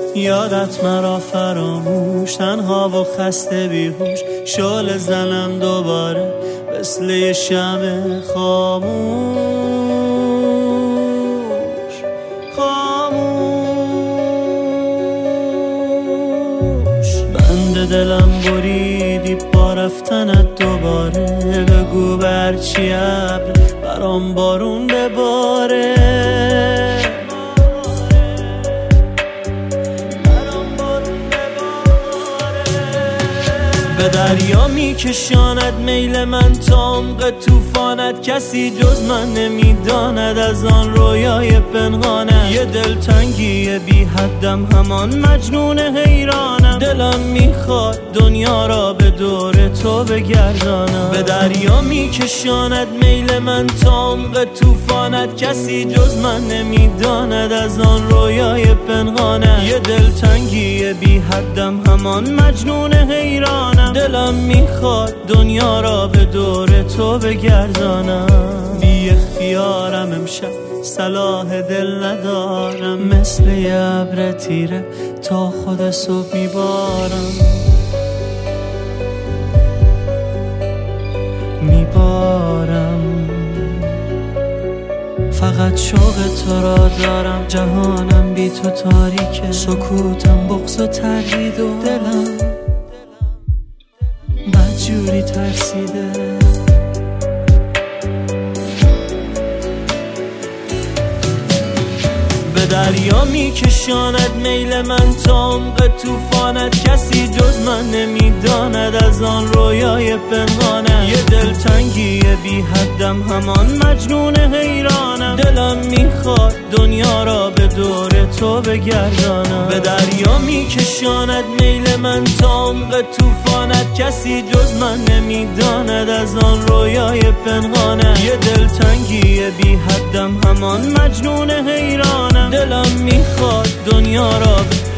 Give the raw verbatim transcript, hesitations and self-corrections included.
یادت مرا فراموش، تنها و خسته بیهوش، شعله زنم دوباره مثل یه شمع خاموش خاموش. بند دلم بریدی با رفتنت دوباره، بگو برچی ابر برام بارون بباره. به دریا میکشاند میل من تا عمق طوفانت، کسی جز من نمیداند از آن رویای پنهانت. یه دلتنگی بی حدم همان مجنون حیرانم، دلم میخواد دنیا را به دور تو بگردانم. به دریا میکشاند میل من تا عمق طوفانت، کسی جز من نمیداند از آن رویای پنهانت. یه دلتنگی بی حدم همان مجنون حیرانم، دلم میخواد دنیا را به دور تو بگردانم. بی اختیارم امشب صلاح دل ندارم، مثل یه ابر تیره تا خود صبح میبارم میبارم. فقط شوق تو را دارم، جهانم بی تو تاریکه، سکوتم بغض و تردید و دلم بدجوری ترسیده. به دریا میکشاند میل من تا عمق طوفانت، کسی جز من نمیداند از آن رویای پنهانت. یه دلتنگی بی حدم همان مجنون حیرانم، دلم میخواد دنیا را به دور تو بگردانم. به دریا میکشاند میل من تا عمق طوفانت، کسی جز من نمیداند از آن رویای پنهانت. یه دلتنگی بی حدم همان مجنون حیرانم، دلم میخواد دنیا را